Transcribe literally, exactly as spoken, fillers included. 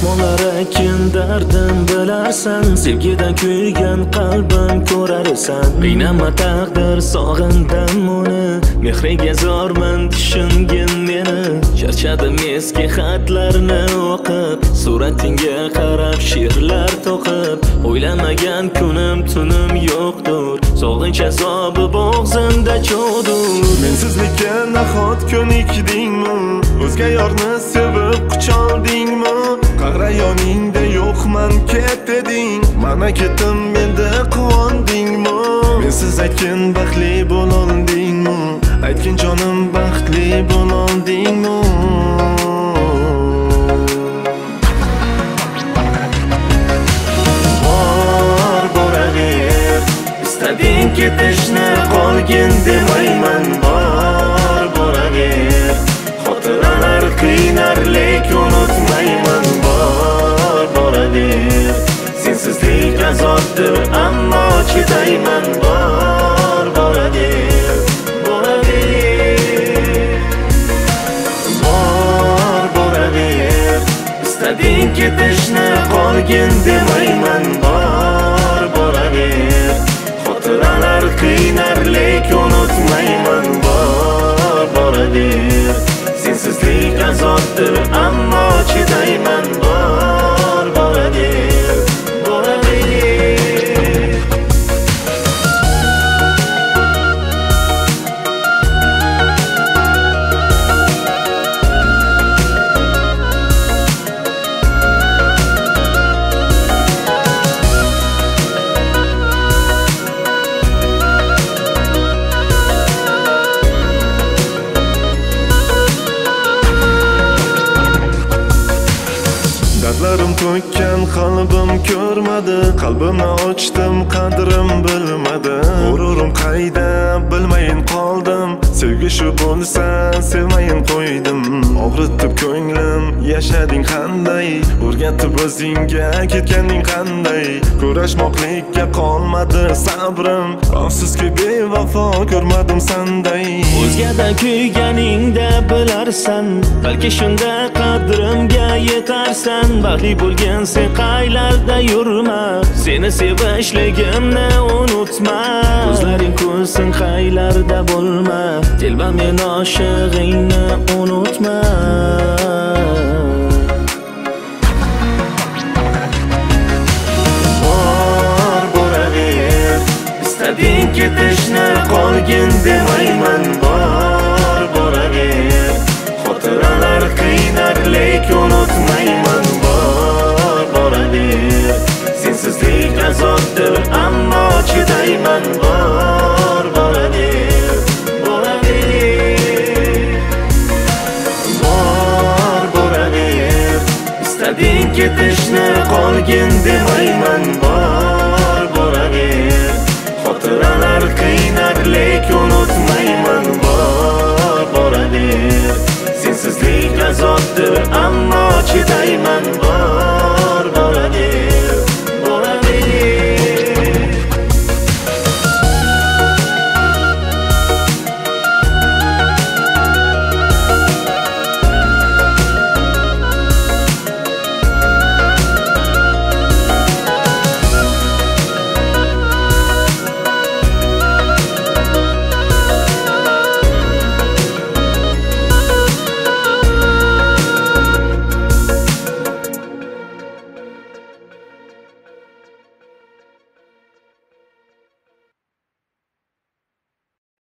Osmonlar ekin dardim bilarsan, sevgidan kuygan qalbim ko'rarsan. Qiynama taqdir sog'indim uni, mehriga zorman tushungin meni. Charchadim eski xatlarni o'qib, suratingga qarab she'rlar to'qib. O'ylamagan kunim tunim yo'qdir, sog'inch azobi bo'g'zimda cho'g'dir. Mensizlikka nahot ko'nikdingmi? O'zga yorni sevib qucholdingmi? Qahrayoningda yo'qman ket deding, mana ketdim menda quvondingmi? Mensiz aytgin baxtli bo'loldingmi? Aytgin jonim baxtli bo'loldingmi? Bor boraver, istading ketishni qolgin demayman. Bor boraver, xotiralar qiynar lek unutmayman. Bor boraver, sensizlik azobdir ammo chidayman. Bor boraver, boraver, bor boraver, istading ketishni qolgin demayman. Bor boraver, xotiralar qiynar lek unutmayman. Bor boraver, sensizlik azobdir ammo chidayman. Bor boraver, boraver. Dardlarim to'kkan qalbim ko'rmadi, qalbimni ochdim qadrim bilmadi. G'ururim qayda bilmayin qoldim, sevgi shu bo'lsa sevmayin qo'ydim. Og'ritib ko'nglim yashading qanday, o'rgatib o'zingga ketganing qanday. Kurashmoqlikka qolmadi sabrim, afsuski bevafo ko'rmadim sanday. O'zgada kuyganingda bilarsan, balki shunda qadrimga yetarsan. Baxtli bo'lgan sen qaylarda yurma, seni sevishligimni unutma. Ko'zlaring kulsin qaylarda bo'lma, telba men oshig'ingni unutma. Bor boraver, istading ketishni qolgin demayman. Bor boraver, xotiralar qiynar lek unutmayman.